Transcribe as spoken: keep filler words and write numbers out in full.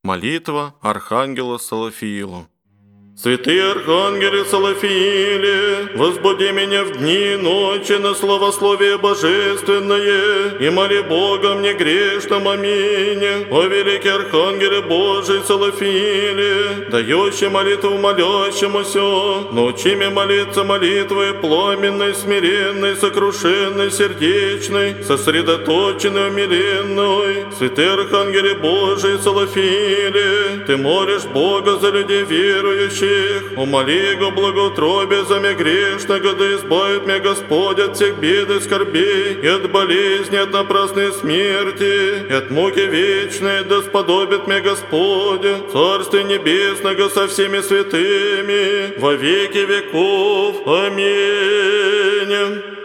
Молитва Архангела Салафиила. Святые архангелы Салафииле, возбуди меня в дни и ночи на славословие божественное, и моли Бога мне грешном, аминь. О великий архангеле Божий Салафииле, дающий молитву молящемуся, научи меня молиться молитвой пламенной, смиренной, сокрушенной, сердечной, сосредоточенной, умиленной. Святые архангеле Божий Салафииле, ты молишь Бога за людей верующих, умоли Его благоутробие за меня грешного, да избавит меня Господь от всех бед и скорбей, и от болезни, от напрасной смерти, и от муки вечной, да сподобит меня Господь, Царствие Небесного со всеми святыми, во веки веков. Аминь.